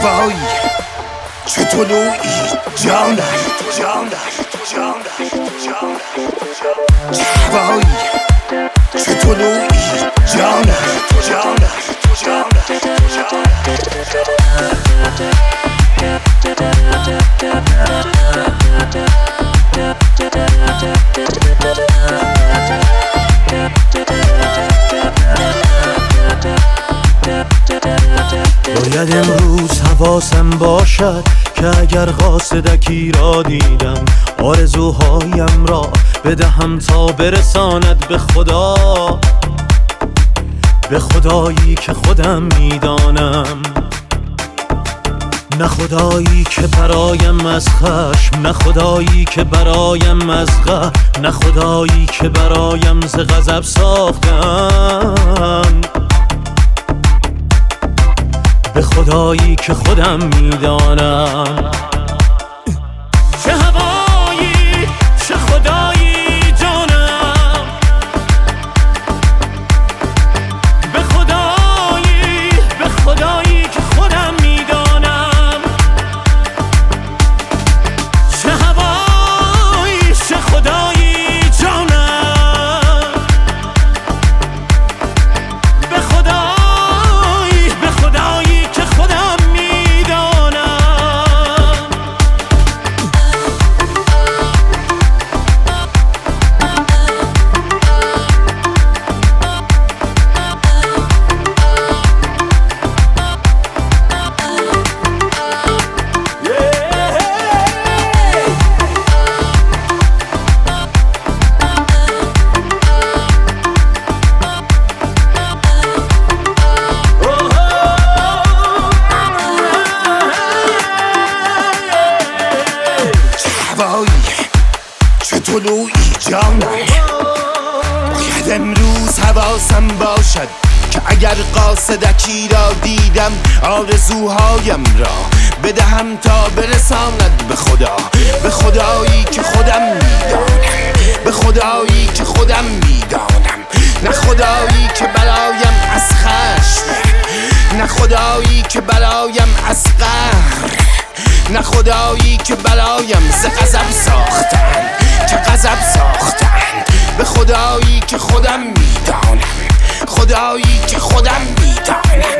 هوایی چه طلوعی جانم چه هوایی چه طلوعی جانم باید امروز حواسم باشد که اگر قاصدکی را دیدم آرزوهایم را بدهم تا برساند به خدا، به خدایی که خودم میدانم، نه خدایی که برایم از خشم، نه خدایی که برایم از قهر، نه خدایی که برایم ز غضب ساختن، به خدایی که خودم میدانم. چه هوایی چه خدایی جانم، به خدایی که خودم میدانم. چه هوایی چه خدایی جانم، به خدایی که خودم میدانم. چه طلوعی جانم باید امروز حواسم باشد که اگر قاصدکی را دیدم آرزوهایم را بدهم تا برساند به خدا، به خدایی که خودم میدانم، به خدایی که خودم میدانم. نه خدایی که برایم از خشم، نه خدایی که برایم از قهر، نه خدایی که برایم ز غضب ساختن، که غضب ساختن. به خدایی که خودم میدانم، خدایی که خودم میدانم.